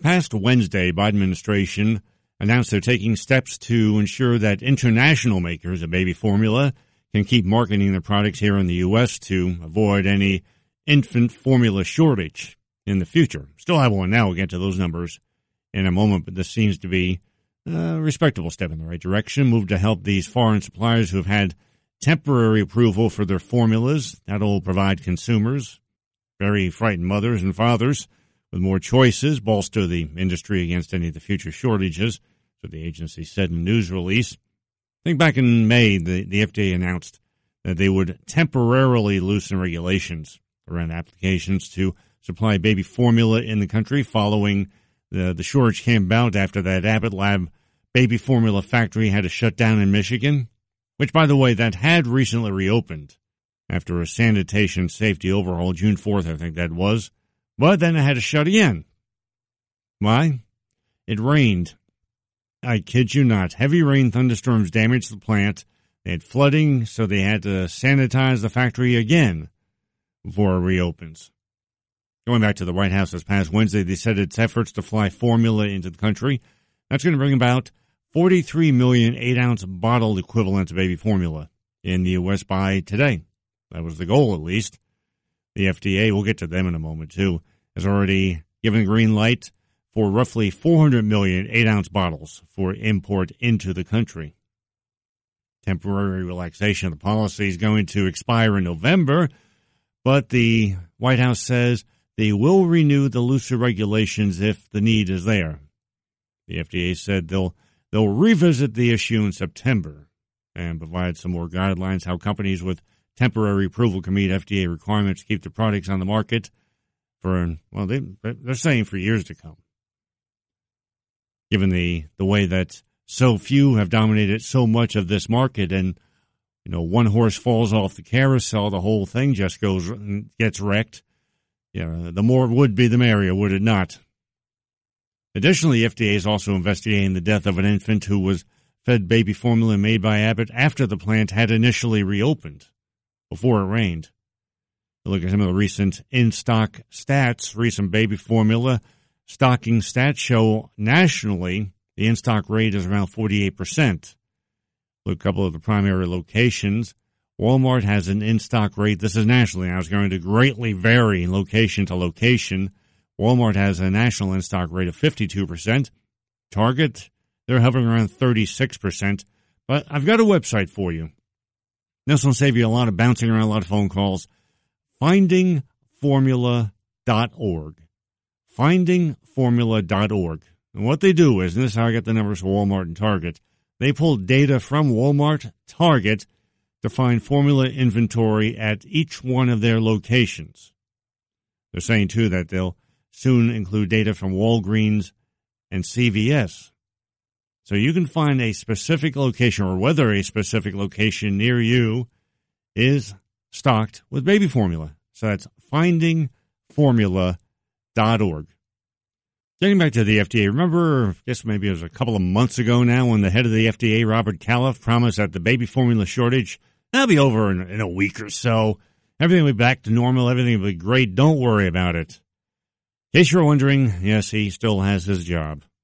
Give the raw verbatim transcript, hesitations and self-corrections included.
past Wednesday, Biden administration announced they're taking steps to ensure that international makers of baby formula can keep marketing their products here in the U S to avoid any infant formula shortage in the future. Still have one now. We'll get to those numbers in a moment, but this seems to be a respectable step in the right direction. Move to help these foreign suppliers who have had temporary approval for their formulas. That'll provide consumers, very frightened mothers and fathers, with more choices, bolster the industry against any of the future shortages, so the agency said in a news release. I think back in May, the, the F D A announced that they would temporarily loosen regulations around applications to supply baby formula in the country following the, the shortage came about after that Abbott Lab baby formula factory had to shut down in Michigan, which, by the way, that had recently reopened after a sanitation safety overhaul, June fourth, I think that was. But then it had to shut again. Why? It rained. I kid you not. Heavy rain thunderstorms damaged the plant. They had flooding, so they had to sanitize the factory again before it reopens. Going back to the White House this past Wednesday, they said its efforts to fly formula into the country, that's going to bring about forty-three million eight-ounce bottle equivalent of baby formula in the U S by today. That was the goal, at least. The F D A, we'll get to them in a moment, too, has already given the green light for roughly four hundred million eight-ounce bottles for import into the country. Temporary relaxation of the policy is going to expire in November, but the White House says they will renew the looser regulations if the need is there. The F D A said they'll they'll revisit the issue in September and provide some more guidelines how companies with temporary approval can meet F D A requirements to keep the products on the market for, well, they, they're saying for years to come. Given the, the way that so few have dominated so much of this market and, you know, one horse falls off the carousel, the whole thing just goes and gets wrecked. You know, the more would be the merrier, would it not? Additionally, F D A is also investigating the death of an infant who was fed baby formula made by Abbott after the plant had initially reopened before it rained. Look at some of the recent in-stock stats. Recent baby formula stocking stats show nationally the in-stock rate is around forty-eight percent. Look at a couple of the primary locations. Walmart has an in-stock rate. This is nationally. Now it's going to greatly vary location to location. Walmart has a national in-stock rate of fifty-two percent. Target, they're hovering around thirty-six percent. But I've got a website for you. This will save you a lot of bouncing around, a lot of phone calls. finding formula dot org. finding formula dot org. And what they do is, and this is how I get the numbers for Walmart and Target, they pull data from Walmart, Target, to find formula inventory at each one of their locations. They're saying, too, that they'll soon include data from Walgreens and C V S. So you can find a specific location or whether a specific location near you is stocked with baby formula. So that's finding formula dot org. Getting back to the F D A, remember, I guess maybe it was a couple of months ago now when the head of the F D A, Robert Califf, promised that the baby formula shortage, that'll be over in, in a week or so. Everything will be back to normal. Everything will be great. Don't worry about it. In case you're wondering, yes, he still has his job.